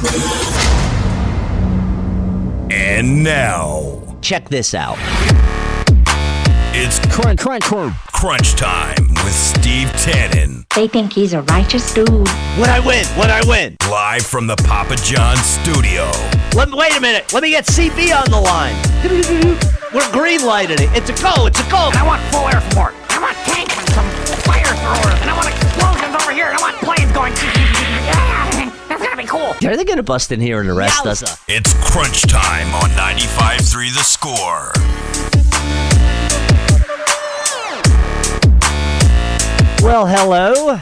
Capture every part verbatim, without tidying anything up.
And now, check this out. It's crunch, crunch, crunch, crunch time with Steve Tannen. They think he's a righteous dude. What I win? What I win? Live from the Papa John studio. Let me, wait a minute. Let me get C B on the line. We're green lighting it. It's a go. It's a go. And I want full air support. I want tanks and some fire throwers. And I want explosions over here. And I want planes going. Yeah, that's gonna be cool. Are they gonna bust in here and arrest Yowza. us? It's crunch time on ninety-five point three The Score. Well, hello,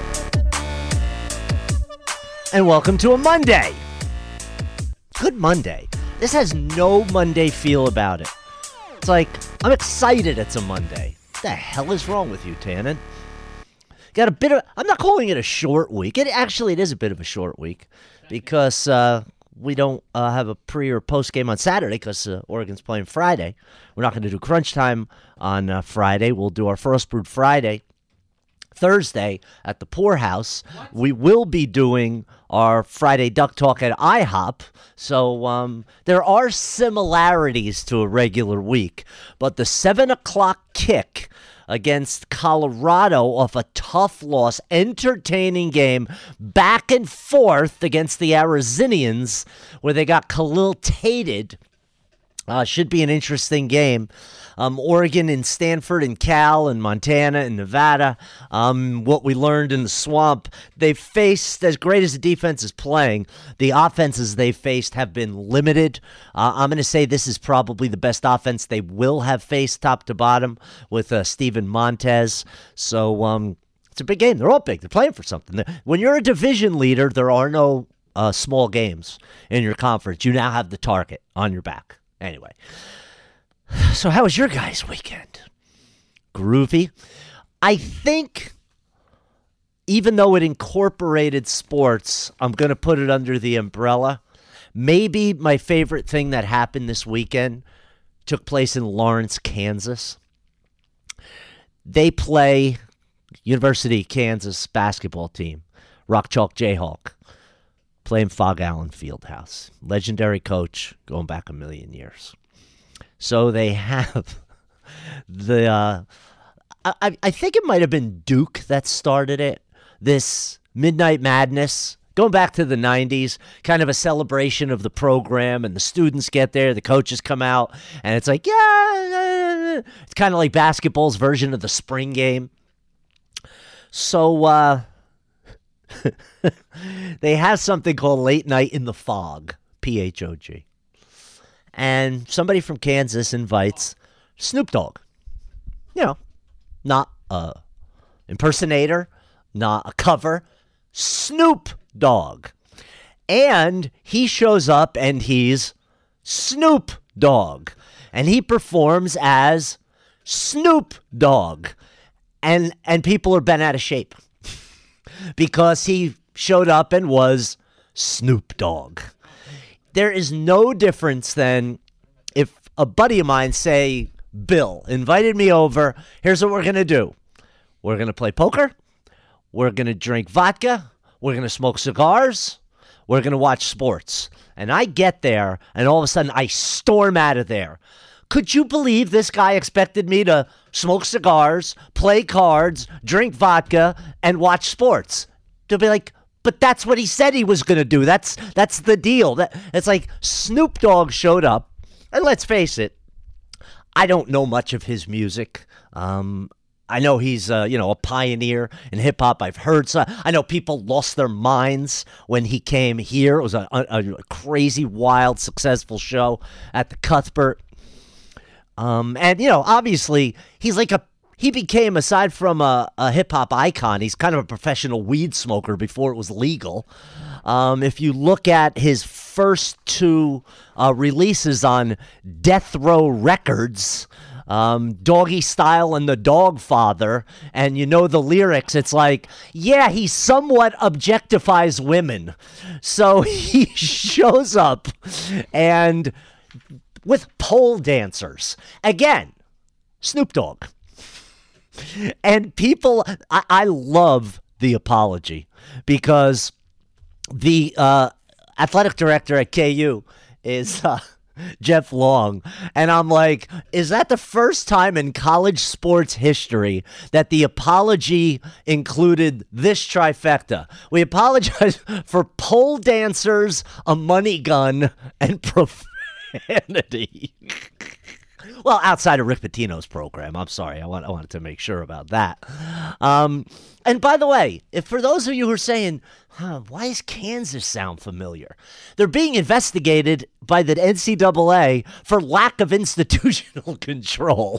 and welcome to a Monday. Good Monday. This has no Monday feel about it. It's like, I'm excited it's a Monday. What the hell is wrong with you, Tannen? Got a bit of, I'm not calling it a short week. It actually, it is a bit of a short week because uh, we don't uh, have a pre or post game on Saturday because uh, Oregon's playing Friday. We're not going to do crunch time on uh, Friday. We'll do our First Brewed Friday Thursday at the Poorhouse. What? We will be doing our Friday Duck Talk at IHOP. So um, there are similarities to a regular week. But the seven o'clock kick against Colorado off a tough loss, entertaining game, back and forth against the Arizonians where they got Khalil Tated. Uh, should be an interesting game. Um, Oregon and Stanford and Cal and Montana and Nevada. Um, what we learned in the swamp, they've faced, as great as the defense is playing, the offenses they've faced have been limited. Uh, I'm going to say this is probably the best offense they will have faced top to bottom with uh, Steven Montez. So um, it's a big game. They're all big. They're playing for something. When you're a division leader, there are no uh, small games in your conference. You now have the target on your back. Anyway, so how was your guys' weekend? Groovy. I think even though it incorporated sports, I'm going to put it under the umbrella. Maybe my favorite thing that happened this weekend took place in Lawrence, Kansas. They play University of Kansas basketball team, Rock Chalk Jayhawk. Playing Fog Allen Fieldhouse. Legendary coach going back a million years. So they have the, uh, I, I think it might have been Duke that started it. This Midnight Madness, going back to the nineties, kind of a celebration of the program, and the students get there, the coaches come out, and it's like, yeah, it's kind of like basketball's version of the spring game. So, uh, they have something called Late Night in the Fog, P H O G. And somebody from Kansas invites Snoop Dogg. You know, not a impersonator, not a cover, Snoop Dogg. And he shows up and he's Snoop Dogg. And he performs as Snoop Dogg. And and people are bent out of shape. Because he showed up and was Snoop Dogg. There is no difference than if a buddy of mine, say Bill, invited me over. Here's what we're going to do. We're going to play poker. We're going to drink vodka. We're going to smoke cigars. We're going to watch sports. And I get there, and all of a sudden I storm out of there. Could you believe this guy expected me to smoke cigars, play cards, drink vodka, and watch sports? To be like, but that's what he said he was going to do. That's that's the deal. That It's like Snoop Dogg showed up, and let's face it, I don't know much of his music. Um, I know he's uh, you know a pioneer in hip hop. I've heard so. I know people lost their minds when he came here. It was a, a, a crazy, wild, successful show at the Cuthbert. Um, and, you know, obviously, he's like a, he became, aside from a, a hip-hop icon, he's kind of a professional weed smoker before it was legal. Um, if you look at his first two uh, releases on Death Row Records, um, Doggy Style and The Dog Father, and you know the lyrics, it's like, yeah, he somewhat objectifies women. So he shows up and... with pole dancers. Again, Snoop Dogg. And people, I, I love the apology because the uh, athletic director at K U is uh, Jeff Long. And I'm like, is that the first time in college sports history that the apology included this trifecta? We apologize for pole dancers, a money gun, and profanity. Well, outside of Rick Pitino's program. I'm sorry. I, want, I wanted to make sure about that. Um, and by the way, if for those of you who are saying, huh, why does Kansas sound familiar? They're being investigated by the N C double A for lack of institutional control.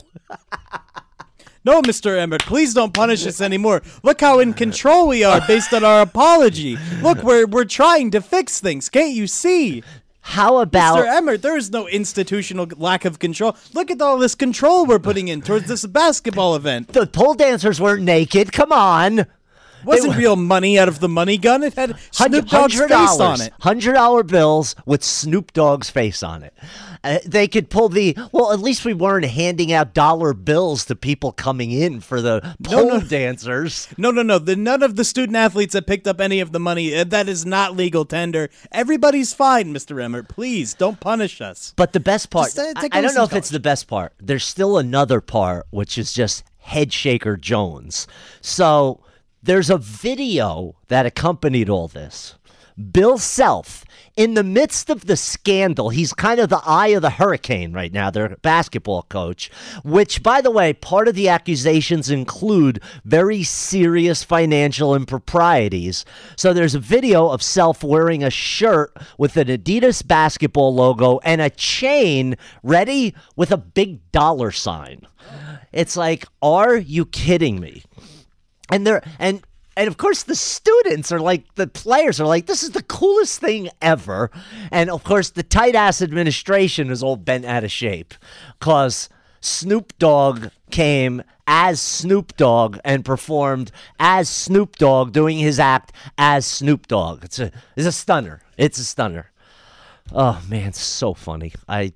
No, Mister Emmert, please don't punish us anymore. Look how in control we are based on our apology. Look, we're, we're trying to fix things. Can't you see? How about... Mister Emmert, there is no institutional lack of control. Look at all this control we're putting in towards this basketball event. The pole dancers weren't naked. Come on. Wasn't They- real money out of the money gun. It had Snoop Dogg's face on it. one hundred dollar bills with Snoop Dogg's face on it. Uh, they could pull the... Well, at least we weren't handing out dollar bills to people coming in for the pole no. dancers. No, no, no. The, none of the student athletes that picked up any of the money, uh, that is not legal tender. Everybody's fine, Mister Emmert. Please, don't punish us. But the best part... Just, uh, I, take a I don't listen know to if it's college. the best part. There's still another part, which is just Head Shaker Jones. So... There's a video that accompanied all this. Bill Self, in the midst of the scandal, he's kind of the eye of the hurricane right now, their basketball coach, which, by the way, part of the accusations include very serious financial improprieties. So there's a video of Self wearing a shirt with an Adidas basketball logo and a chain, ready, with a big dollar sign. It's like, are you kidding me? And they're and and of course the students are like, the players are like, this is the coolest thing ever. And of course the tight ass administration is all bent out of shape because Snoop Dogg came as Snoop Dogg and performed as Snoop Dogg, doing his act as Snoop Dogg. It's a it's a stunner. It's a stunner. Oh man, it's so funny. I.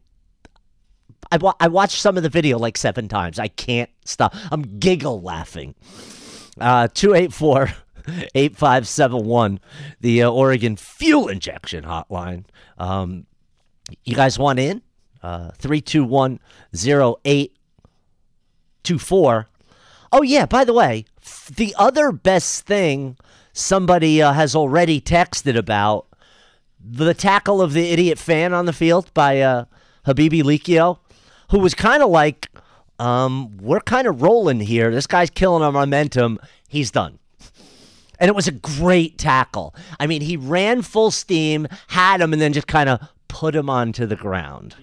I, wa- I watched some of the video like seven times. I can't stop. I'm giggle laughing. Uh, two eight four, eight five seven one, the uh, Oregon Fuel Injection Hotline. Um, you guys want in? Uh, three two one, zero eight two four. Oh, yeah, by the way, f- the other best thing somebody uh, has already texted about, the tackle of the idiot fan on the field by uh, Habibi Likio, who was kind of like, um, we're kind of rolling here. This guy's killing our momentum. He's done. And it was a great tackle. I mean, he ran full steam, had him, and then just kind of put him onto the ground.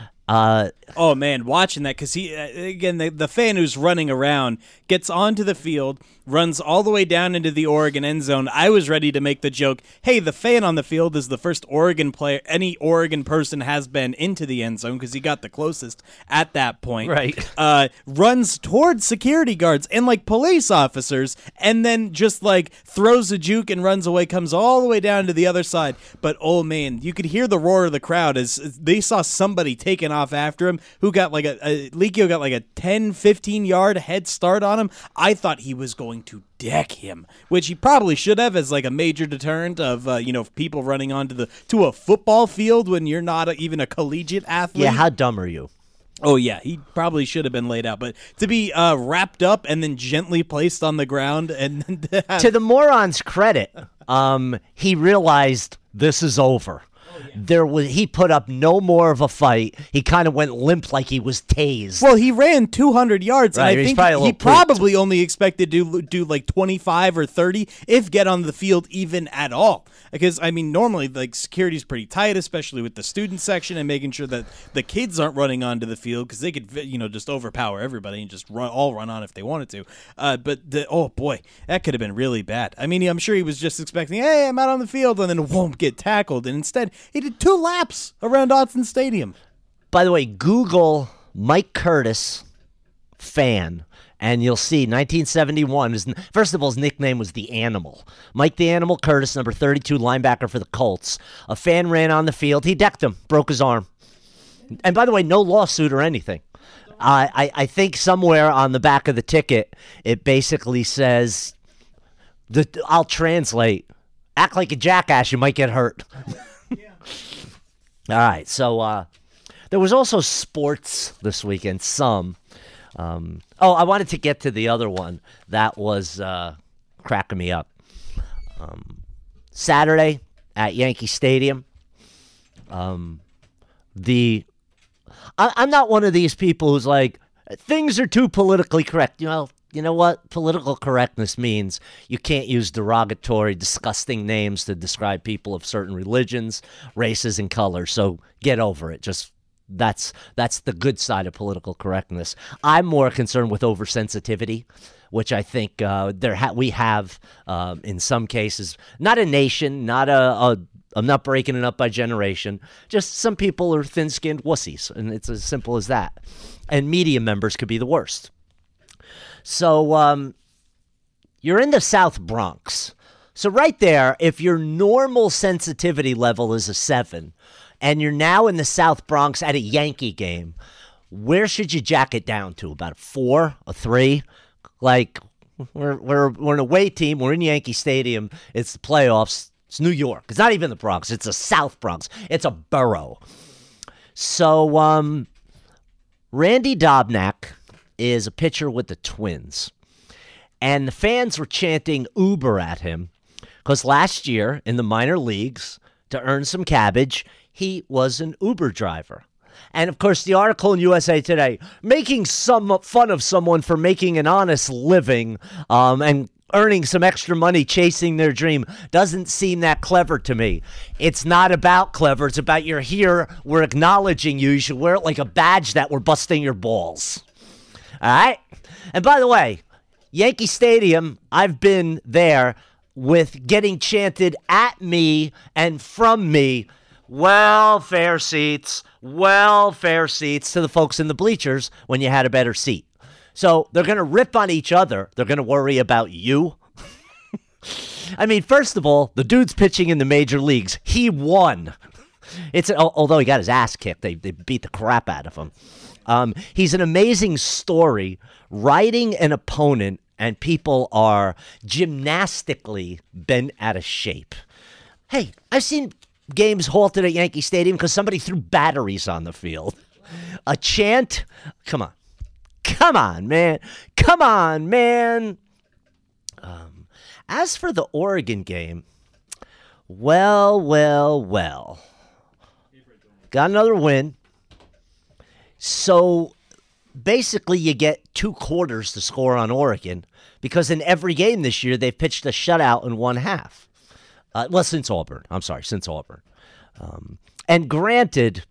Uh, Oh, man, watching that, because he, uh, again, the, the fan who's running around gets onto the field, runs all the way down into the Oregon end zone. I was ready to make the joke, hey, the fan on the field is the first Oregon player, any Oregon person has been into the end zone, because he got the closest at that point. Right. Uh, runs towards security guards and, like, police officers, and then just, like, throws a juke and runs away, comes all the way down to the other side. But, oh, man, you could hear the roar of the crowd as, as they saw somebody taking off after him, who got like a, a Likio got like a ten, fifteen yard head start on him. I thought he was going to deck him, which he probably should have as like a major deterrent of, uh, you know, people running onto the, to a football field when you're not a, even a collegiate athlete. yeah, how dumb are you? Oh, yeah, he probably should have been laid out. But to be uh, wrapped up and then gently placed on the ground and then to have- To the moron's credit, um, he realized this is over. There was he put up no more of a fight. He kind of went limp like he was tased. Well, he ran two hundred yards, Right, and I he's think probably a he little probably only expected to do like twenty-five or thirty, if get on the field even at all. Because, I mean, normally, like, security's pretty tight, especially with the student section and making sure that the kids aren't running onto the field, because they could, you know, just overpower everybody and just run, all run on if they wanted to. Uh, but, the, oh, boy, that could have been really bad. I mean, I'm sure he was just expecting, hey, I'm out on the field, and then won't get tackled. And instead, he did two laps around Autzen Stadium. By the way, Google Mike Curtis fan, and you'll see nineteen seventy-one. His, first of all, his nickname was The Animal. Mike the Animal Curtis, number thirty-two, linebacker for the Colts. A fan ran on the field. He decked him, broke his arm. And by the way, no lawsuit or anything. Uh, I, I think somewhere on the back of the ticket, it basically says, the, I'll translate, act like a jackass, you might get hurt. All right, so uh, there was also sports this weekend, some. Um, oh, I wanted to get to the other one that was uh, cracking me up. Um, Saturday at Yankee Stadium, um, the I, I'm not one of these people who's like, things are too politically correct. You know, you know what political correctness means? You can't use derogatory, disgusting names to describe people of certain religions, races, and colors. So get over it. Just that's that's the good side of political correctness. I'm more concerned with oversensitivity, which I think uh, there ha- we have um, in some cases. Not a nation, not a, a. I'm not breaking it up by generation. Just some people are thin-skinned wussies, and it's as simple as that. And media members could be the worst. So um, you're in the South Bronx. So right there, if your normal sensitivity level is a seven, and you're now in the South Bronx at a Yankee game, where should you jack it down to? About a four, a three? Like, we're we're we're an away team. We're in Yankee Stadium. It's the playoffs. It's New York. It's not even the Bronx. It's the South Bronx. It's a borough. So, um, Randy Dobnak is a pitcher with the Twins. And the fans were chanting Uber at him because last year in the minor leagues, to earn some cabbage, he was an Uber driver. And, of course, the article in U S A Today, making some fun of someone for making an honest living um, and earning some extra money chasing their dream doesn't seem that clever to me. It's not about clever. It's about you're here. We're acknowledging you. You should wear it like a badge that we're busting your balls. All right? And by the way, Yankee Stadium, I've been there with getting chanted at me and from me, welfare seats, welfare seats to the folks in the bleachers when you had a better seat. So they're going to rip on each other. They're going to worry about you. I mean, first of all, the dude's pitching in the major leagues. He won. It's although he got his ass kicked. They, they beat the crap out of him. Um, he's an amazing story, riding an opponent, and people are gymnastically bent out of shape. Hey, I've seen games halted at Yankee Stadium because somebody threw batteries on the field. A chant? Come on. Come on, man. Come on, man. Um, as for the Oregon game, well, well, well. Got another win. So basically you get two quarters to score on Oregon because in every game this year they've pitched a shutout in one half. Uh, well, since Auburn. I'm sorry, since Auburn. Um, and granted,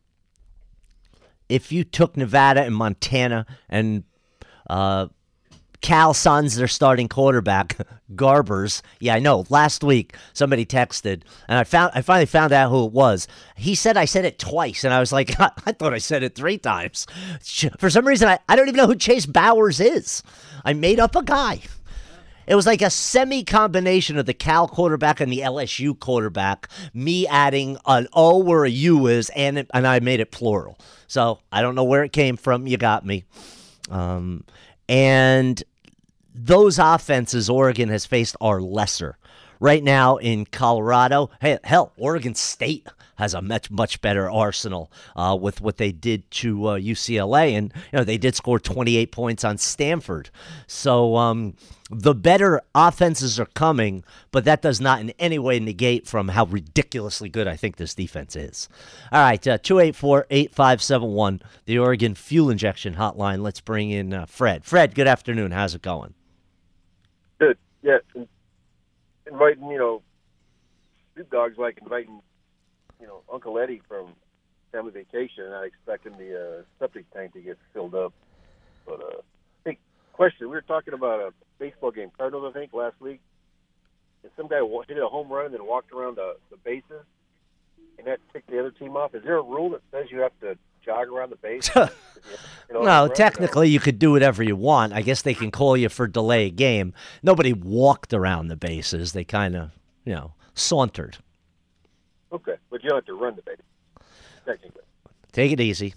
if you took Nevada and Montana and uh, Cal Son's their starting quarterback, Garbers. Yeah, I know. Last week, somebody texted, and I found I finally found out who it was. He said I said it twice, and I was like, I thought I said it three times. For some reason, I, I don't even know who Chase Bowers is. I made up a guy. It was like a semi-combination of the Cal quarterback and the L S U quarterback, me adding an O where a U is, and, it, and I made it plural. So I don't know where it came from. You got me. Um, and those offenses Oregon has faced are lesser. Right now in Colorado, hey, hell, Oregon State has a much, much better arsenal uh, with what they did to uh, U C L A. And, you know, they did score twenty-eight points on Stanford. So um, the better offenses are coming, but that does not in any way negate from how ridiculously good I think this defense is. All right, uh, two eight four, eight five seven one, the Oregon Fuel Injection Hotline. Let's bring in uh, Fred. Fred, good afternoon. How's it going? Good, yeah. Inviting, you know, Snoop Dogg's like inviting, you know, Uncle Eddie from family vacation, and I expecting the uh, septic tank to get filled up. But, uh, hey, question, we were talking about a baseball game, Cardinals, I think, last week, and some guy hit a home run and then walked around the, the bases, and that ticked the other team off. Is there a rule that says you have to jog around the base? you know, no, technically you could do whatever you want. I guess they can call you for delay a game. Nobody walked around the bases. They kind of, you know, sauntered. Okay, but you don't have to run the base, technically. Take it easy.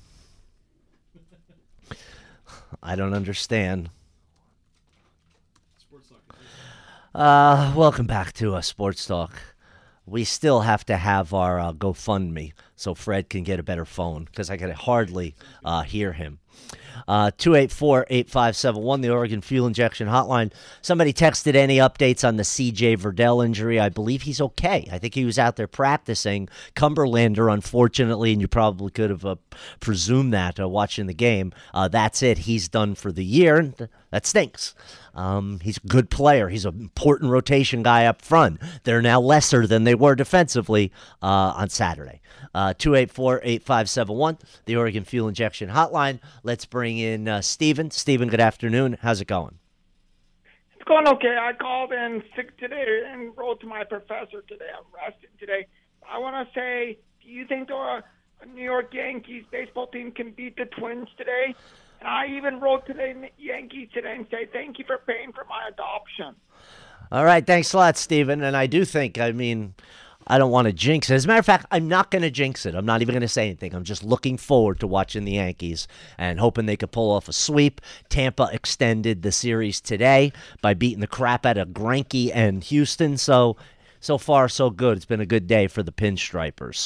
I don't understand. Uh, welcome back to uh, Sports Talk. we still have to have our uh, GoFundMe so Fred can get a better phone because I can hardly uh, hear him. Uh, two eight four, eight five seven one, the Oregon Fuel Injection Hotline. Somebody texted any updates on the C J Verdell injury. I believe he's okay. I think he was out there practicing. Cumberlander, unfortunately, and you probably could have uh, presumed that uh, watching the game. Uh, that's it. He's done for the year, and th- that stinks. Um, he's a good player. He's an important rotation guy up front. They're now lesser than they were defensively uh, on Saturday. Uh, two eight four, eight five seven one, the Oregon Fuel Injection Hotline. Let's bring in uh, Steven. Steven, good afternoon. How's it going? It's going okay. I called in sick today and wrote to my professor today. I'm rested today. I want to say, do you think the New York Yankees baseball team can beat the Twins today? And I even wrote to the Yankees today and say, thank you for paying for my adoption. All right. Thanks a lot, Steven. And I do think, I mean, I don't want to jinx it. As a matter of fact, I'm not going to jinx it. I'm not even going to say anything. I'm just looking forward to watching the Yankees and hoping they could pull off a sweep. Tampa extended the series today by beating the crap out of Greinke and Houston. So, so far, so good. It's been a good day for the Pinstripers.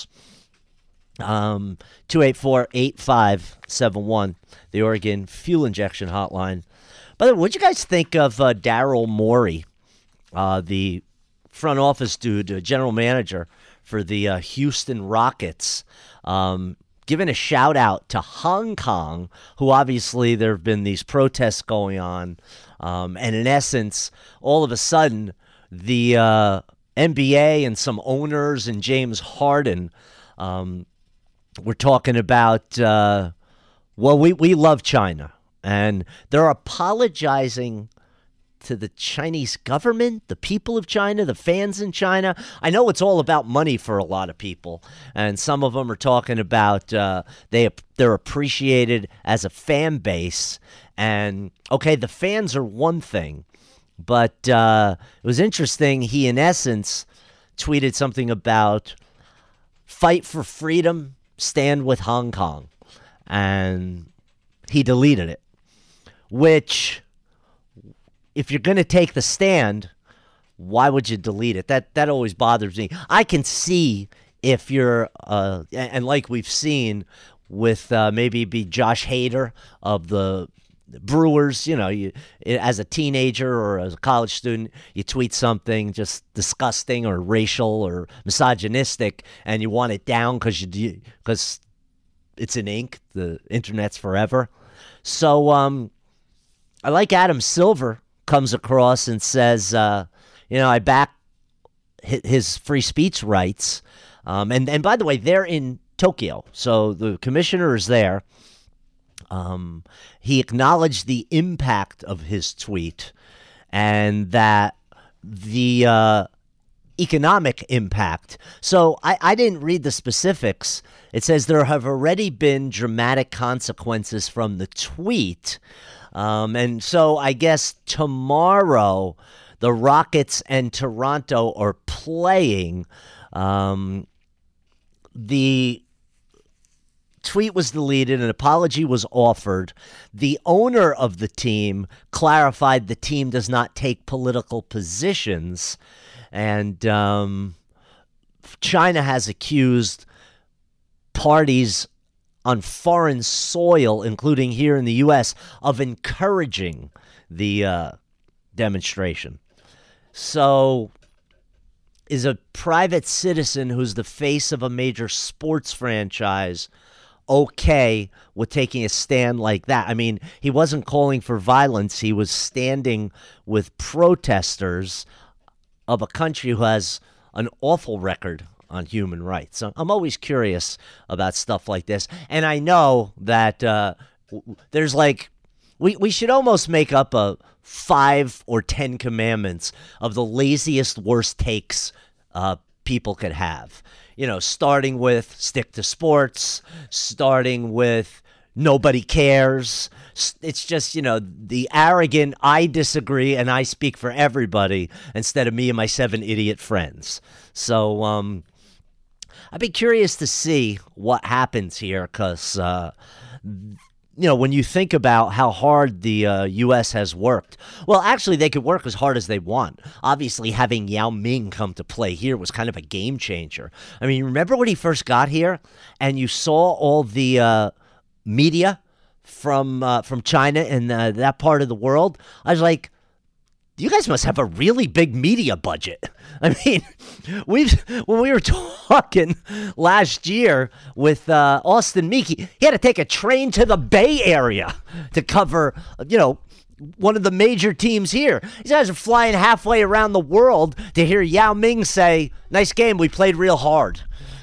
Um, two eight four, eight five seven one, the Oregon Fuel Injection Hotline. By the way, what'd you guys think of uh, Daryl Morey, uh, the front office dude, uh, general manager for the uh, Houston Rockets, um, giving a shout out to Hong Kong, who obviously there have been these protests going on. Um, and in essence, all of a sudden, the uh, N B A and some owners and James Harden um, were talking about, uh, well, we, we love China. And they're apologizing to the Chinese government, the people of China, the fans in China. I know it's all about money for a lot of people, and some of them are talking about uh, they they're appreciated as a fan base. And okay, the fans are one thing, but uh, it was interesting. He, in essence, tweeted something about fight for freedom, stand with Hong Kong, and he deleted it. Which, if you're going to take the stand, why would you delete it? That that always bothers me. I can see if you're, uh, and like we've seen with uh, maybe be Josh Hader of the Brewers, you know, you as a teenager or as a college student, you tweet something just disgusting or racial or misogynistic, and you want it down because you because it's in ink. The internet's forever. So, um. I like Adam Silver comes across and says, uh, you know, I back his free speech rights. Um, and, and by the way, they're in Tokyo, so the commissioner is there. Um, he acknowledged the impact of his tweet and that the uh, economic impact. So I, I didn't read the specifics. It says there have already been dramatic consequences from the tweet. Um, and so I guess tomorrow the Rockets and Toronto are playing. Um, the tweet was deleted. An apology was offered. The owner of the team clarified the team does not take political positions. And um, China has accused parties on foreign soil, including here in the U S, of encouraging the uh, demonstration. So is a private citizen who's the face of a major sports franchise okay with taking a stand like that? I mean, he wasn't calling for violence. He was standing with protesters of a country who has an awful record on human rights. So I'm always curious about stuff like this. And I know that uh, there's like, we, we should almost make up a five or ten commandments of the laziest, worst takes uh, people could have. You know, starting with stick to sports, starting with nobody cares. It's just, you know, the arrogant, I disagree and I speak for everybody instead of me and my seven idiot friends. So, um, I'd be curious to see what happens here because uh, you know, when you think about how hard the uh, U S has worked, well, actually, they could work as hard as they want. Obviously, having Yao Ming come to play here was kind of a game changer. I mean, remember when he first got here and you saw all the uh, media from uh, from China and uh, that part of the world? I was like, you guys must have a really big media budget. I mean, we've when we were talking last year with uh, Austin Meek, he had to take a train to the Bay Area to cover, you know, one of the major teams here. These guys are flying halfway around the world to hear Yao Ming say, "Nice game, we played real hard."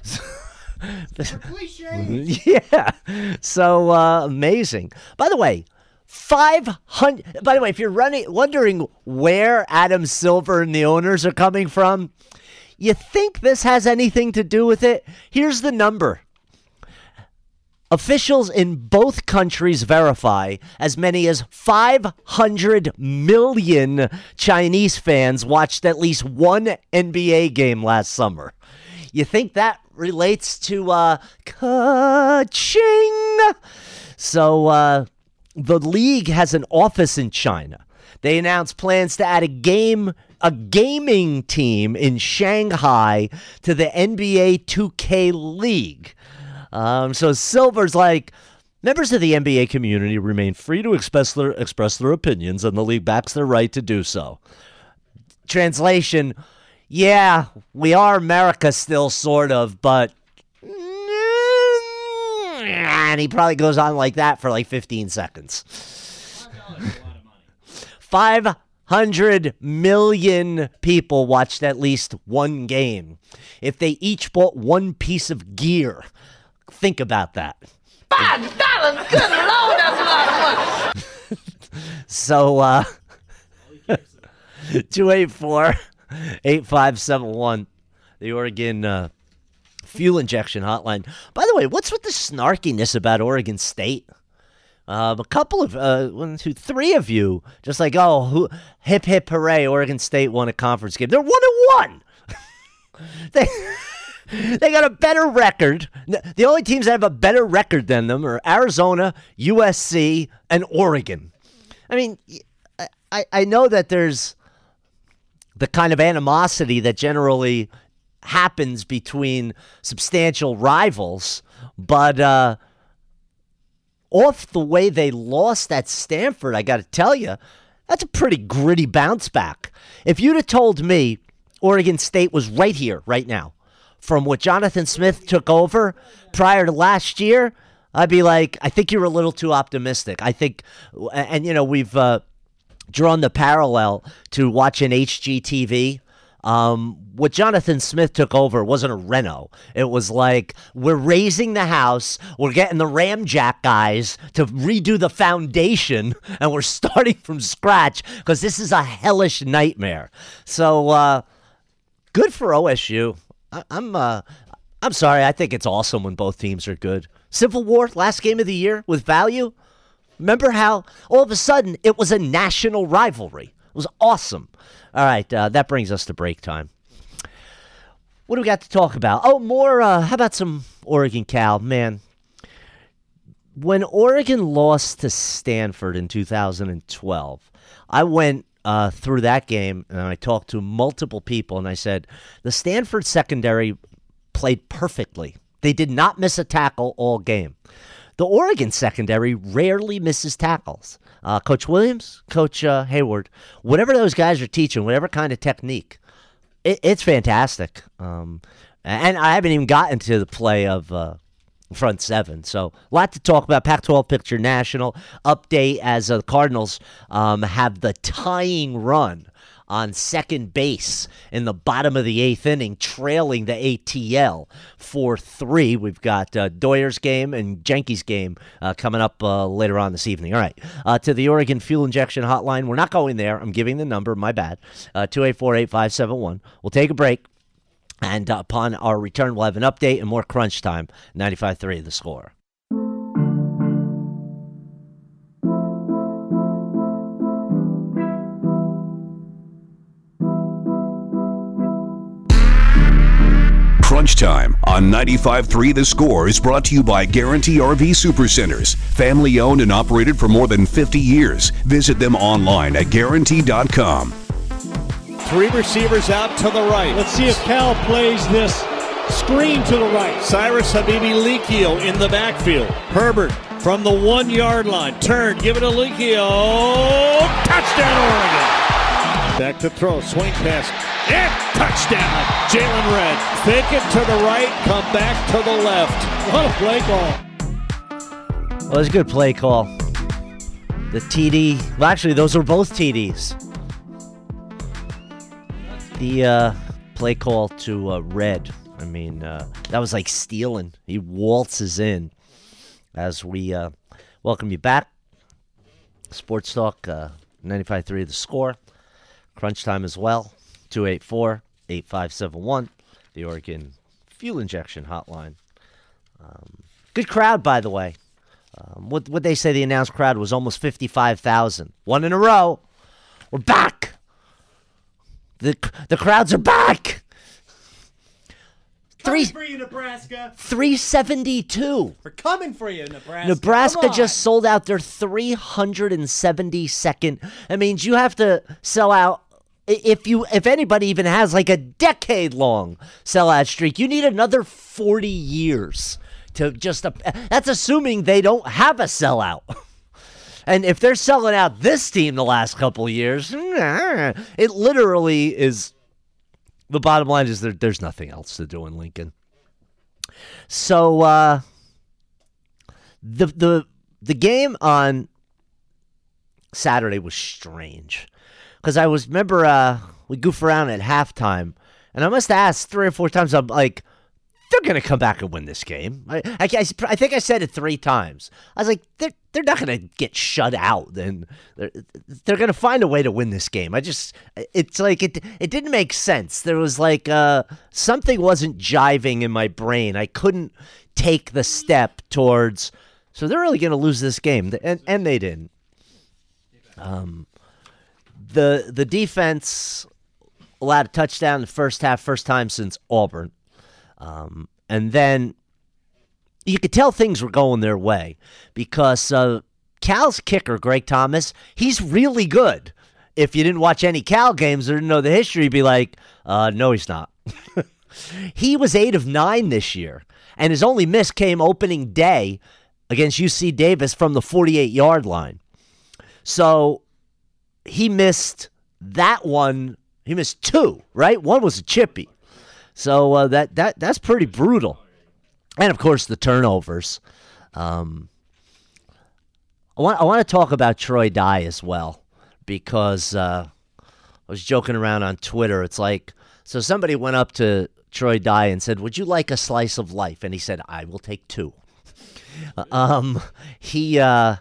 Yeah, so uh, amazing. By the way, five hundred. By the way, if you're running, wondering where Adam Silver and the owners are coming from, you think this has anything to do with it? Here's the number. Officials in both countries verify as many as five hundred million Chinese fans watched at least one N B A game last summer. You think that relates to uh, ka-ching? So, uh, the league has an office in China. They announced plans to add a game, a gaming team in Shanghai to the N B A two K League. Um, so Silver's like, members of the N B A community remain free to express their, express their opinions, and the league backs their right to do so. Translation, yeah, we are America still, sort of, but... And he probably goes on like that for like fifteen seconds. five hundred million people watched at least one game. If they each bought one piece of gear, think about that. Five dollars, good Lord, that's a lot of money. So, uh, two eight four, eight five seven one, the Oregon uh, fuel injection hotline. By the way, what's with the snarkiness about Oregon State? Um, a couple of, uh, one, two, three of you, just like, oh, who, hip, hip, hooray, Oregon State won a conference game. They're one and one. they, they got a better record. The only teams that have a better record than them are Arizona, U S C, and Oregon. I mean, I, I know that there's the kind of animosity that generally happens between substantial rivals, but uh, off the way they lost at Stanford, I got to tell you, that's a pretty gritty bounce back. If you'd have told me Oregon State was right here, right now, from what Jonathan Smith took over prior to last year, I'd be like, I think you're a little too optimistic. I think, and, you know, we've uh, drawn the parallel to watching H G T V. Um, what Jonathan Smith took over wasn't a reno. It was like, we're raising the house, we're getting the Ramjack guys to redo the foundation, and we're starting from scratch because this is a hellish nightmare. So, uh, good for O S U. I- I'm, uh, I'm sorry. I think it's awesome when both teams are good. Civil War, last game of the year with value. Remember how all of a sudden it was a national rivalry? It was awesome. All right, uh, that brings us to break time. What do we got to talk about? Oh, more, uh, how about some Oregon Cal? Man, when Oregon lost to Stanford in two thousand twelve, I went uh, through that game and I talked to multiple people and I said, the Stanford secondary played perfectly. They did not miss a tackle all game. The Oregon secondary rarely misses tackles. Uh, Coach Williams, Coach uh, Hayward, whatever those guys are teaching, whatever kind of technique, it, it's fantastic. Um, and I haven't even gotten to the play of uh, front seven. So a lot to talk about. Pac twelve Picture National update as uh, the Cardinals um, have the tying run on second base in the bottom of the eighth inning, trailing the A T L four three. We've got uh, Doyer's game and Jenke's game uh, coming up uh, later on this evening. All right, uh, to the Oregon Fuel Injection Hotline. We're not going there. I'm giving the number. My bad. Uh, two eight four, eight five seven one. We'll take a break, and uh, upon our return, we'll have an update and more crunch time. ninety-five point three The Score. Crunch Time on ninety-five point three The Score is brought to you by Guarantee R V Supercenters. Family owned and operated for more than fifty years. Visit them online at guarantee dot com. Three receivers out to the right. Let's see if Cal plays this screen to the right. Cyrus Habibi-Likio in the backfield. Herbert from the one-yard line. Turn, give it to Likio. Touchdown, Oregon. Back to throw, swing pass. And touchdown, Jalen Red. Fake it to the right, come back to the left. What a play call. Well, it was a good play call. The T D, well, actually, those were both T Ds. The uh, play call to uh, Red, I mean, uh, that was like stealing. He waltzes in as we uh, welcome you back. Sports Talk, uh, ninety-five point three The Score. Crunch Time as well, two eight four, eight five seven one, the Oregon Fuel Injection Hotline. Um, good crowd, by the way. Um, what what they say the announced crowd was almost fifty-five thousand. One in a row. We're back. The the crowds are back. Coming Three for you, Nebraska. three seventy-two. We're coming for you, Nebraska. Nebraska Come on. just sold out their three hundred seventy-second. That means you have to sell out. If you, if anybody even has like a decade-long sellout streak, you need another forty years to just. That's assuming they don't have a sellout. And if they're selling out this team the last couple of years, it literally is. The bottom line is there, there's nothing else to do in Lincoln. So uh, the the the game on Saturday was strange because I was remember uh, we goof around at halftime, and I must have asked three or four times. I'm like, they're gonna come back and win this game. I I, I think I said it three times. I was like, they're they're not gonna get shut out. Then they're they're gonna find a way to win this game. I just it's like it it didn't make sense. There was like uh, something wasn't jiving in my brain. I couldn't take the step towards. So they're really gonna lose this game, and and they didn't. Um, the the defense allowed a touchdown in the first half, first time since Auburn. Um, and then you could tell things were going their way because uh, Cal's kicker, Greg Thomas, he's really good. If you didn't watch any Cal games or didn't know the history, you'd be like, uh, no, he's not. He was eight of nine this year, and his only miss came opening day against U C Davis from the forty-eight-yard line. So he missed that one. He missed two, right? One was a chippy. So uh, that that that's pretty brutal, and of course the turnovers. Um, I want I want to talk about Troy Dye as well because uh, I was joking around on Twitter. It's like so somebody went up to Troy Dye and said, "Would you like a slice of life?" And he said, "I will take two." um, he uh,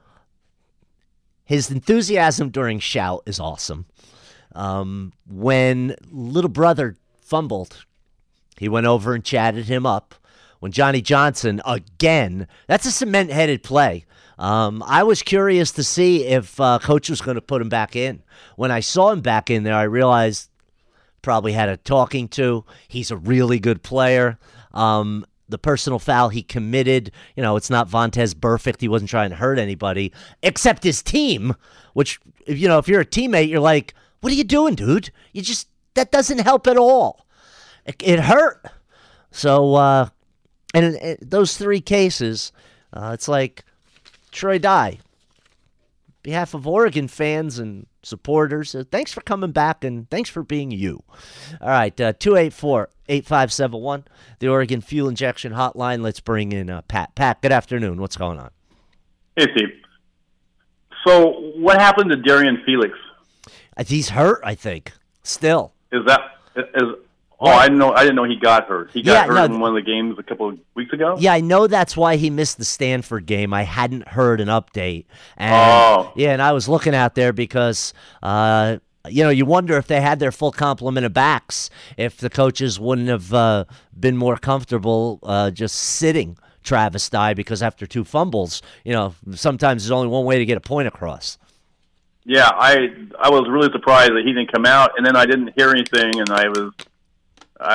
his enthusiasm during shout is awesome. Um, when little brother fumbled, he went over and chatted him up. When Johnny Johnson, again, that's a cement-headed play. Um, I was curious to see if uh, Coach was going to put him back in. When I saw him back in there, I realized probably had a talking to. He's a really good player. Um, the personal foul he committed, you know, it's not Vontez Burfict. He wasn't trying to hurt anybody, except his team, which, you know, if you're a teammate, you're like, what are you doing, dude? You just, that doesn't help at all. It, it hurt. So, uh, and in, in those three cases, uh, it's like Troy Dye. On behalf of Oregon fans and supporters, uh, thanks for coming back and thanks for being you. All right, uh, two eight four, eight five seven one, the Oregon Fuel Injection Hotline. Let's bring in uh, Pat. Pat, good afternoon. What's going on? Hey, Steve. So what happened to Darian Felix? He's hurt, I think, still. Is that is? Oh, I didn't know. I didn't know he got hurt. He got Yeah, hurt no, in one of the games a couple of weeks ago. Yeah, I know that's why he missed the Stanford game. I hadn't heard an update. And, Oh. Yeah, and I was looking out there because, uh, you know, you wonder if they had their full complement of backs, if the coaches wouldn't have uh, been more comfortable uh, just sitting Travis Dye because after two fumbles, you know, sometimes there's only one way to get a point across. Yeah, I I was really surprised that he didn't come out, and then I didn't hear anything, and I was I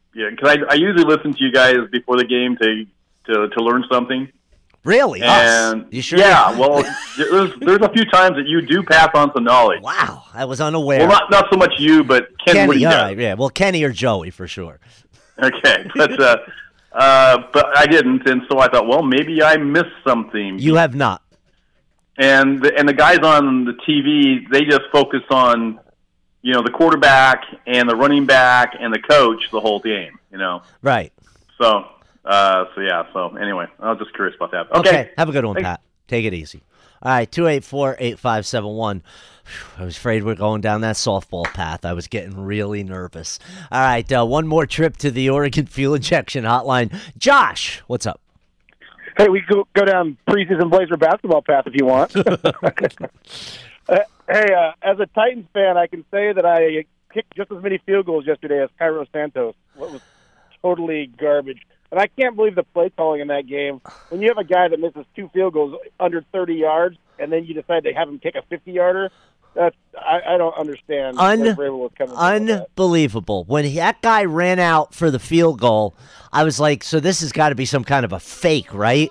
yeah, because I, I usually listen to you guys before the game to to, to learn something. Really? And Us? You sure? Yeah. Well, there's there's a few times that you do pass on some knowledge. Wow, I was unaware. Well, not not so much you, but Ken Kenny. Woody All does. right, yeah. Well, Kenny or Joey for sure. Okay, but uh, uh, but I didn't, and so I thought, well, maybe I missed something. You have not. And the, and the guys on the T V, they just focus on, you know, the quarterback and the running back and the coach the whole game, you know. Right. So, uh, so yeah. So anyway, I was just curious about that. Okay. Okay. Have a good one, Thanks. Pat. Take it easy. All right, two eight four, eight five seven one. I was afraid we are going down that softball path. I was getting really nervous. All right, uh, one more trip to the Oregon Fuel Injection Hotline. Josh, what's up? Hey, we go go down preseason Blazer basketball path if you want. uh, hey, uh, as a Titans fan, I can say that I kicked just as many field goals yesterday as Cairo Santos. What was totally garbage. And I can't believe the play calling in that game. When you have a guy that misses two field goals under thirty yards, and then you decide to have him kick a fifty-yarder, that's I, I don't understand. Un- where Vrabel was coming from with that. Unbelievable. When he, that guy ran out for the field goal, I was like, so this has got to be some kind of a fake, right?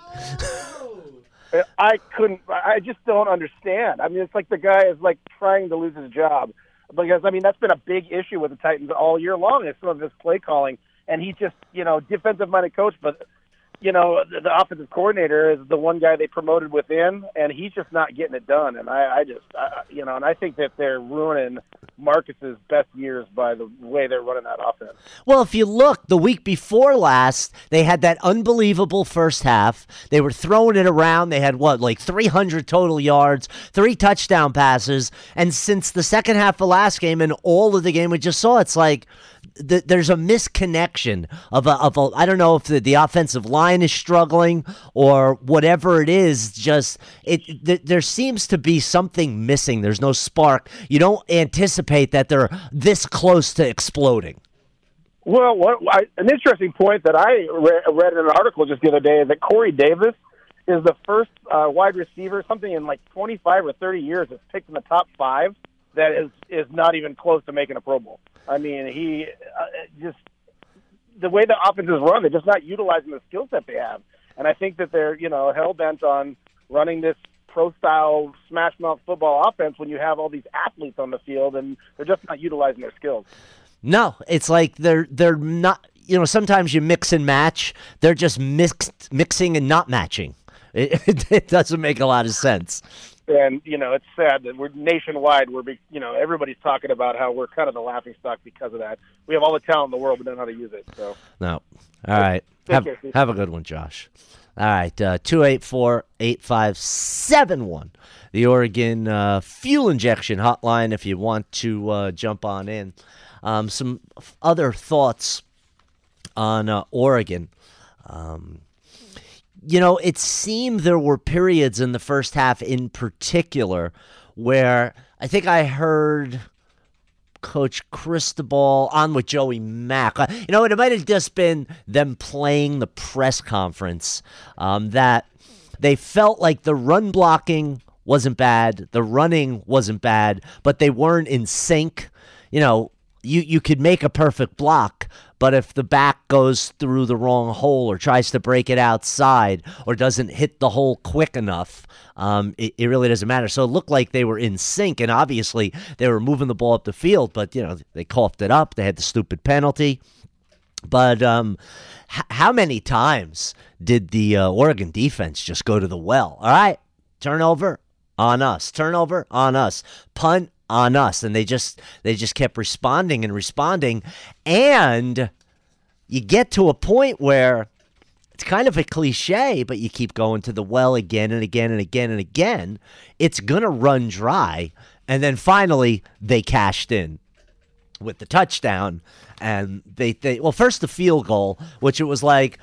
I couldn't. I just don't understand. I mean, it's like the guy is like trying to lose his job because I mean that's been a big issue with the Titans all year long. Is some of his play calling, and he's just you know defensive-minded coach, but you know the, the offensive coordinator is the one guy they promoted within, and he's just not getting it done. And I, I just I, you know, and I think that they're ruining Marcus's best years by the way they're running that offense. Well, if you look, the week before last, they had that unbelievable first half. They were throwing it around. They had, what, like three hundred total yards, three touchdown passes. And since the second half of last game and all of the game we just saw, it's like th- there's a misconnection of a, of a, I don't know if the, the offensive line is struggling or whatever it is. Just it th- there seems to be something missing. There's no spark. You don't anticipate that they're this close to exploding. Well, what, I, an interesting point that I re- read in an article just the other day is that Corey Davis is the first uh, wide receiver, something in like twenty-five or thirty years, that's picked in the top five that is is not even close to making a Pro Bowl. I mean, he uh, just the way the offense is run, they're just not utilizing the skill set they have, and I think that they're you know hell bent on running this pro-style smash-mouth football offense when you have all these athletes on the field and they're just not utilizing their skills. No, it's like they're they're not. You know, sometimes you mix and match. They're just mixed, mixing and not matching. It, it, it doesn't make a lot of sense. And you know, it's sad that we're nationwide. We're be, you know everybody's talking about how we're kind of the laughingstock because of that. We have all the talent in the world, but don't know how to use it. So no, all right. Have, have a good one, Josh. All right, uh, two eight four, eight five seven one, the Oregon uh, Fuel Injection Hotline if you want to uh, jump on in. Um, some f- other thoughts on uh, Oregon. Um, you know, it seemed there were periods in the first half in particular where I think I heard Coach Cristobal on with Joey Mack. Uh, you know, it might have just been them playing the press conference um, that they felt like the run blocking wasn't bad, the running wasn't bad, but they weren't in sync. You know, you, you could make a perfect block, but if the back goes through the wrong hole or tries to break it outside or doesn't hit the hole quick enough, um, it, it really doesn't matter. So it looked like they were in sync, and obviously they were moving the ball up the field, but, you know, they coughed it up. They had the stupid penalty. But um, h- how many times did the uh, Oregon defense just go to the well? All right, turnover on us. Turnover on us. Punt on us. And they just they just kept responding and responding. And you get to a point where it's kind of a cliche, but you keep going to the well again and again and again and again. It's going to run dry. And then finally, they cashed in with the touchdown. And they, they well, first the field goal, which it was like,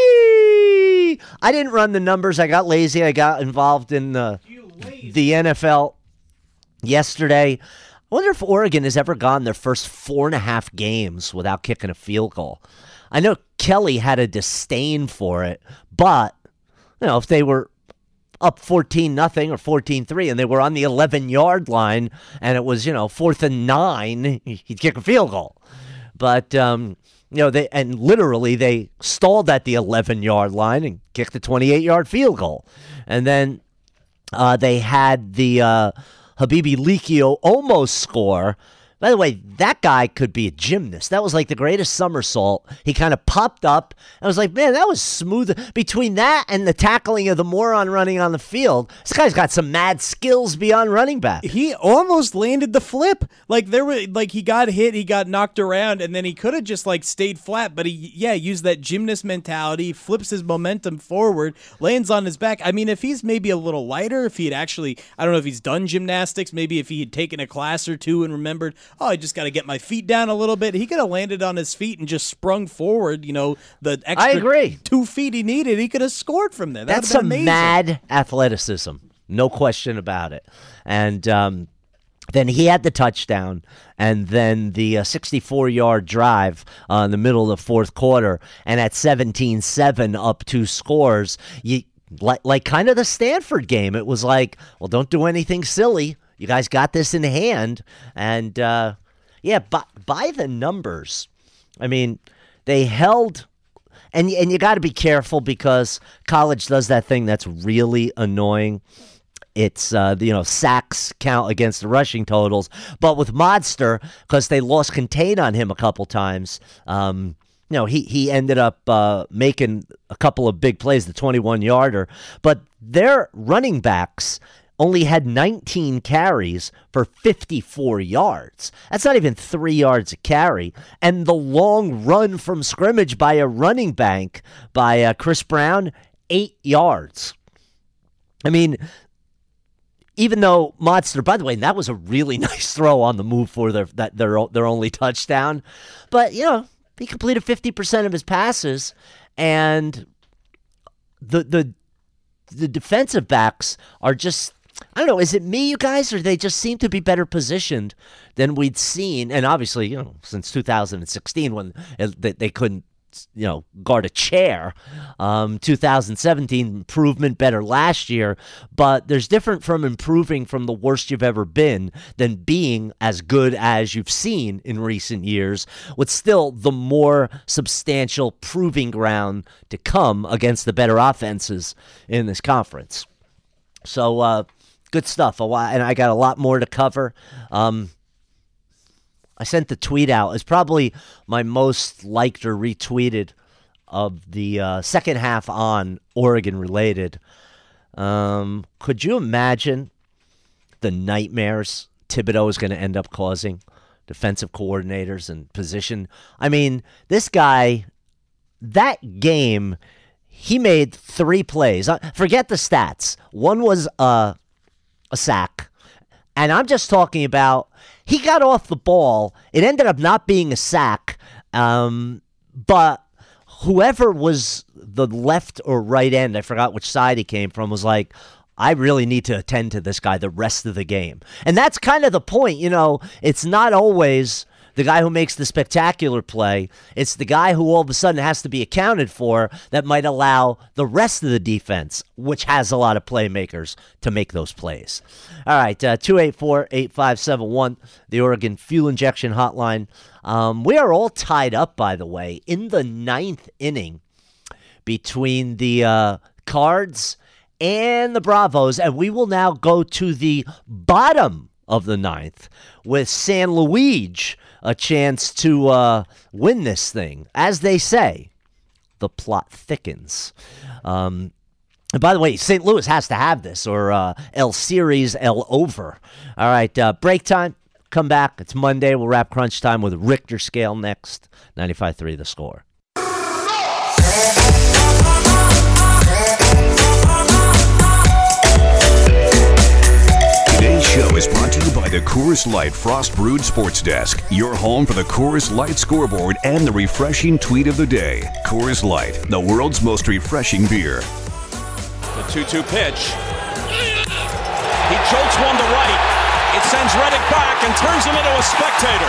whee! I didn't run the numbers. I got lazy. I got involved in the, the N F L yesterday. I wonder if Oregon has ever gone their first four and a half games without kicking a field goal. I know Kelly had a disdain for it, but you know, if they were up fourteen nothing or fourteen three and they were on the eleven-yard line and it was, you know, fourth and nine, he'd kick a field goal. But um, You know, they and literally they stalled at the eleven-yard line and kicked a twenty-eight-yard field goal. And then uh, they had the uh, Habibi Likio almost score. By the way, that guy could be a gymnast. That was like the greatest somersault. He kind of popped up. I was like, man, that was smooth. Between that and the tackling of the moron running on the field, this guy's got some mad skills beyond running back. He almost landed the flip. Like there were, like he got hit, he got knocked around, and then he could have just like stayed flat. But he, yeah, used that gymnast mentality, flips his momentum forward, lands on his back. I mean, if he's maybe a little lighter, if he had actually, I don't know if he's done gymnastics, maybe if he had taken a class or two and remembered, oh, I just got to get my feet down a little bit. He could have landed on his feet and just sprung forward, you know, the extra I agree. two feet he needed. He could have scored from there. That That's would have some been amazing. mad athleticism. No question about it. And um, then he had the touchdown, and then the uh, sixty-four-yard drive uh, in the middle of the fourth quarter, and at seventeen seven up two scores, you like, like kind of the Stanford game. It was like, well, don't do anything silly. You guys got this in hand. And, uh, yeah, by, by the numbers, I mean, they held, and, and you got to be careful because college does that thing that's really annoying. It's, uh, you know, sacks count against the rushing totals. But with Modster, because they lost contain on him a couple times, um, you know, he, he ended up uh, making a couple of big plays, the twenty-one-yarder. But their running backs only had nineteen carries for fifty-four yards. That's not even three yards a carry. And the long run from scrimmage by a running back, by uh, Chris Brown, eight yards. I mean, even though Modster, by the way, that was a really nice throw on the move for their that their their only touchdown. But, you know, he completed fifty percent of his passes, and the the the defensive backs are just, I don't know, is it me, you guys, or they just seem to be better positioned than we'd seen? And obviously, you know, since two thousand sixteen when it, they couldn't, you know, guard a chair. Um, two thousand seventeen, improvement better last year. But there's different from improving from the worst you've ever been than being as good as you've seen in recent years, with still the more substantial proving ground to come against the better offenses in this conference. So, uh, good stuff. And I got a lot more to cover. Um, I sent the tweet out. It's probably my most liked or retweeted of the uh, second half on Oregon related. Um, could you imagine the nightmares Thibodeau is going to end up causing defensive coordinators and position? I mean, this guy, that game, he made three plays. Forget the stats. One was uh, a sack. And I'm just talking about, he got off the ball. It ended up not being a sack. Um, but whoever was the left or right end, I forgot which side he came from, was like, I really need to attend to this guy the rest of the game. And that's kind of the point. You know, it's not always the guy who makes the spectacular play. It's the guy who all of a sudden has to be accounted for that might allow the rest of the defense, which has a lot of playmakers, to make those plays. All right, uh, two eight four, eight five seven one, the Oregon Fuel Injection Hotline. Um, we are all tied up, by the way, in the ninth inning between the uh, Cards and the Bravos, and we will now go to the bottom of the ninth with San Luis a chance to uh, win this thing. As they say, the plot thickens. Um, and by the way, Saint Louis has to have this, or uh, El Series, El Over. All right, uh, break time. Come back. It's Monday. We'll wrap Crunch Time with Richter Scale next. ninety-five three The Score. Today's show is brought to you by the Coors Light Frost Brewed Sports Desk, your home for the Coors Light scoreboard and the refreshing tweet of the day. Coors Light, the world's most refreshing beer. The two two pitch. He chokes one to right. It sends Reddick back and turns him into a spectator.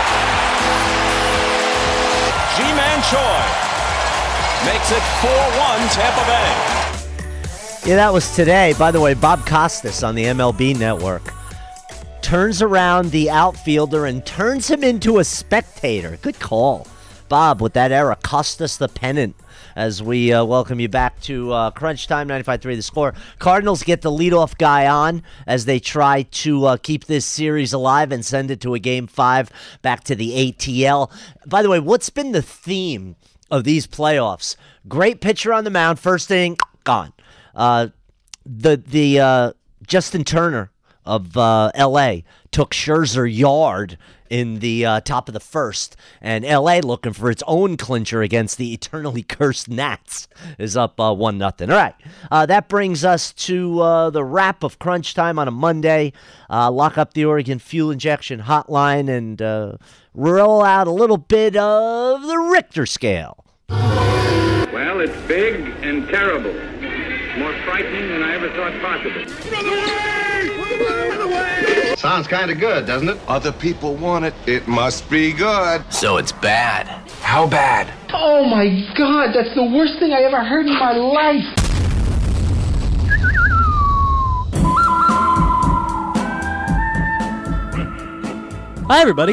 G-Man Choi makes it four one Tampa Bay. Yeah, that was today. By the way, Bob Costas on the M L B Network turns around the outfielder and turns him into a spectator. Good call. Bob, with that error, cost us the pennant. As we uh, welcome you back to uh, Crunch Time, ninety-five three The Score. Cardinals get the leadoff guy on as they try to uh, keep this series alive and send it to a game five back to the A T L. By the way, what's been the theme of these playoffs? Great pitcher on the mound, first inning, gone. Uh, the the uh, Justin Turner of uh, L A took Scherzer yard in the uh, top of the first, and L A looking for its own clincher against the eternally cursed Nats is up uh, one nothing. All right, uh, that brings us to uh, the wrap of Crunch Time on a Monday. Uh, lock up the Oregon Fuel Injection Hotline and uh, roll out a little bit of the Richter scale. Well, it's big and terrible. More frightening than I ever thought possible. Sounds kind of good, doesn't it? Other people want it. It must be good. So it's bad. How bad? Oh my God, that's the worst thing I ever heard in my life. Hi, everybody.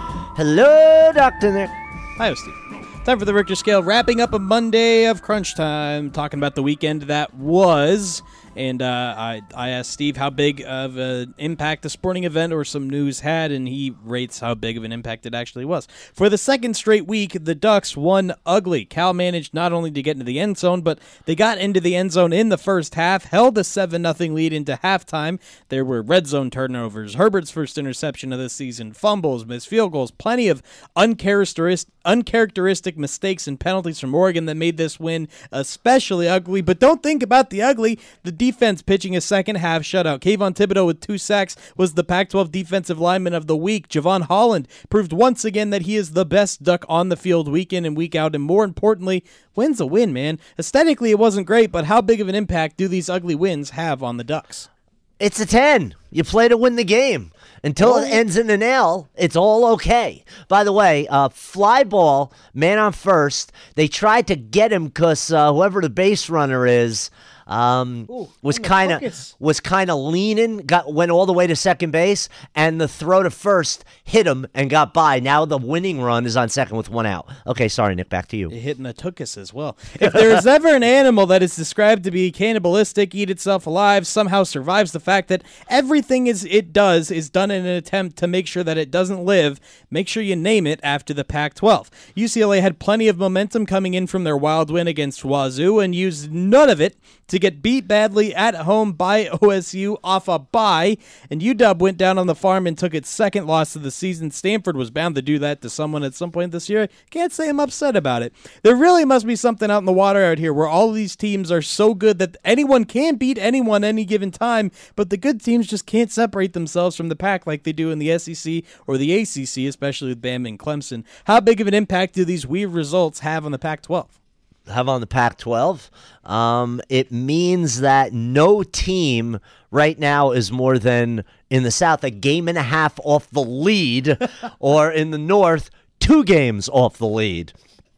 Hello, Doctor Nick. Hi, Steve. Time for the Richter Scale, wrapping up a Monday of Crunch Time, talking about the weekend that was. And uh, I, I asked Steve how big of an impact a sporting event or some news had, and he rates how big of an impact it actually was. For the second straight week, the Ducks won ugly. Cal managed not only to get into the end zone, but they got into the end zone in the first half, held a seven nothing lead into halftime. There were red zone turnovers, Herbert's first interception of the season, fumbles, missed field goals, plenty of uncharacteristic, uncharacteristic mistakes and penalties from Oregon that made this win especially ugly. But don't think about the ugly. The defense pitching a second half shutout. Kayvon Thibodeau with two sacks was the Pac twelve defensive lineman of the week. Javon Holland proved once again that he is the best Duck on the field week in and week out, and more importantly, wins a win, man. Aesthetically, it wasn't great, but how big of an impact do these ugly wins have on the Ducks? It's a ten. You play to win the game. Until oh. it ends in an L, it's all okay. By the way, uh, fly ball, man on first. They tried to get him because uh, whoever the base runner is um, Ooh, was kind of was kind of leaning, got went all the way to second base, and the throw to first hit him and got by. Now the winning run is on second with one out. Okay, sorry, Nick, back to you. It hitting the tuchus as well. If there is ever an animal that is described to be cannibalistic, eat itself alive, somehow survives the fact that everything is it does is done in an attempt to make sure that it doesn't live, make sure you name it after the Pac twelve. U C L A had plenty of momentum coming in from their wild win against Wazoo and used none of it to get beat badly at home by O S U off a bye, and U W went down on the farm and took its second loss of the season. Stanford was bound to do that to someone at some point this year. Can't say I'm upset about it. There really must be something out in the water out here where all of these teams are so good that anyone can beat anyone any given time, but the good teams just can't separate themselves from the pack like they do in the S E C or the A C C, especially with Bama and Clemson. How big of an impact do these weird results have on the Pac twelve? Have on the Pac twelve. Um, it means that no team right now is more than, in the South, a game and a half off the lead, or in the North, two games off the lead.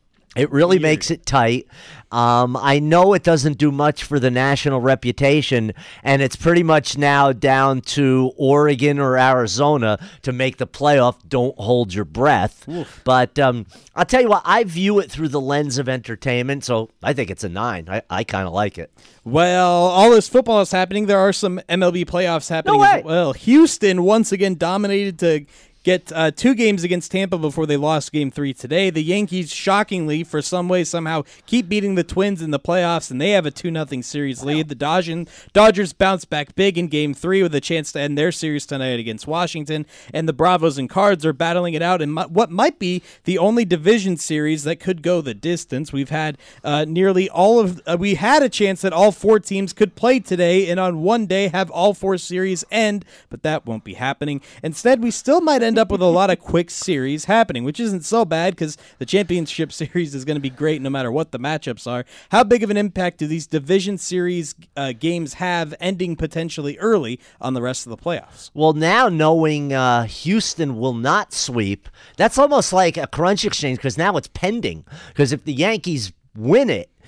It really Weird. makes it tight. Um, I know it doesn't do much for the national reputation, and it's pretty much now down to Oregon or Arizona to make the playoff. Don't hold your breath. Oof. But um, I'll tell you what, I view it through the lens of entertainment, so I think it's a nine. I, I kind of like it. Well, all this football is happening. There are some M L B playoffs happening no way. as well. Houston once again dominated to get uh, two games against Tampa before they lost game three today. The Yankees, shockingly, for some way, somehow keep beating the Twins in the playoffs, and they have a two nothing series lead. The Dodgers, Dodgers bounced back big in game three with a chance to end their series tonight against Washington, and the Bravos and Cards are battling it out in m- what might be the only division series that could go the distance. We've had uh, nearly all of, uh, we had a chance that all four teams could play today, and on one day have all four series end, but that won't be happening. Instead, we still might end up with a lot of quick series happening, which isn't so bad because the championship series is going to be great no matter what the matchups are. How big of an impact do these division series uh, games have ending potentially early on the rest of the playoffs? Well, now knowing uh, Houston will not sweep, that's almost like a crunch exchange because now it's pending. Because if the Yankees win it,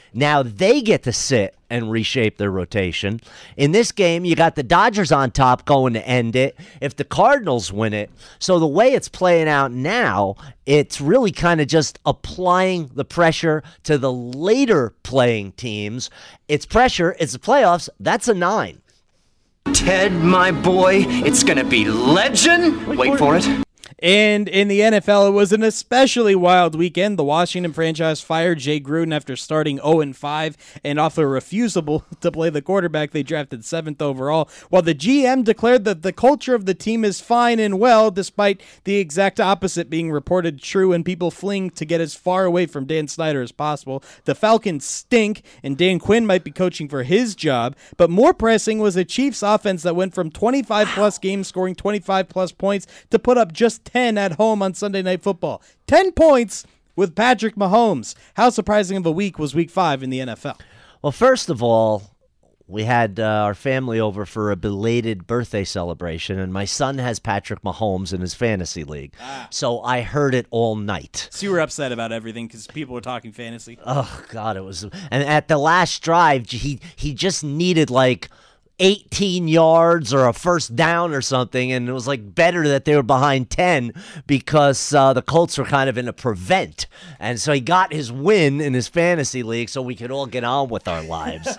Now they get to sit and reshape their rotation. In this game, you got the Dodgers on top going to end it if the Cardinals win it. So the way it's playing out now, it's really kind of just applying the pressure to the later playing teams. It's pressure, it's the playoffs, that's a nine. Ted, my boy, it's going to be legend. Wait, Wait for it. And in the N F L, it was an especially wild weekend. The Washington franchise fired Jay Gruden after starting oh and five, and off a refusal to play the quarterback they drafted seventh overall, while the G M declared that the culture of the team is fine and well, despite the exact opposite being reported true and people fleeing to get as far away from Dan Snyder as possible. The Falcons stink, and Dan Quinn might be coaching for his job, but more pressing was a Chiefs offense that went from twenty-five plus games scoring twenty-five plus points to put up just ten at home on Sunday Night Football. ten points with Patrick Mahomes. How surprising of a week was week five in the N F L? Well, first of all, we had uh, our family over for a belated birthday celebration, and my son has Patrick Mahomes in his fantasy league. Ah. So I heard it all night. So you were upset about everything because people were talking fantasy? Oh, God, it was. And at the last drive, he he just needed like eighteen yards or a first down or something, and it was like better that they were behind ten because uh, the Colts were kind of in a prevent, and so he got his win in his fantasy league so we could all get on with our lives.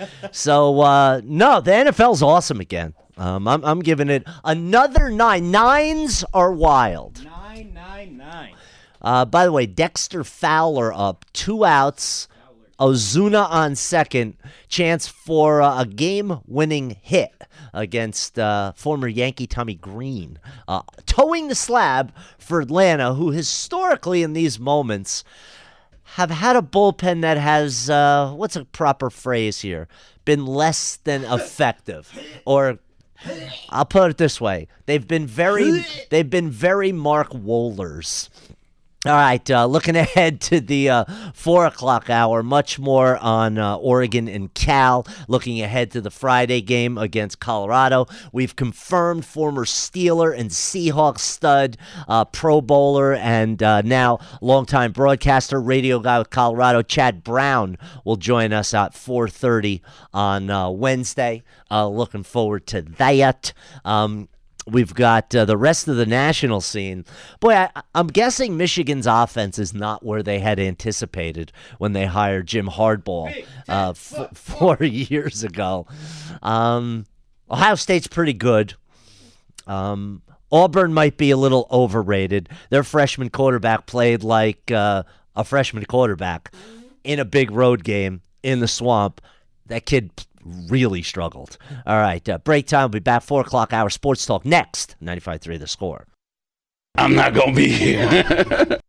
So uh, no, the N F L's awesome again. Um, I'm, I'm giving it another nine. Nines are wild. Nine, nine, nine. Uh, by the way, Dexter Fowler up, two outs. Ozuna on second, chance for uh, a game-winning hit against uh, former Yankee Tommy Green. Uh, towing the slab for Atlanta, who historically in these moments have had a bullpen that has, uh, what's a proper phrase here, been less than effective. Or I'll put it this way, they've been very, they've been very Mark Wohlers. All right, uh, looking ahead to the uh, four o'clock hour, much more on uh, Oregon and Cal. Looking ahead to the Friday game against Colorado. We've confirmed former Steeler and Seahawks stud, uh, Pro Bowler, and uh, now longtime broadcaster, radio guy with Colorado, Chad Brown, will join us at four thirty on uh, Wednesday. Uh, looking forward to that. Um We've got uh, the rest of the national scene. Boy, I, I'm guessing Michigan's offense is not where they had anticipated when they hired Jim Hardball uh, f- four years ago. Um, Ohio State's pretty good. Um, Auburn might be a little overrated. Their freshman quarterback played like uh, a freshman quarterback in a big road game in the swamp. That kid really struggled. All right, uh, break time. We'll be back four o'clock hour sports talk next. ninety-five point three The Score. I'm not going to be here.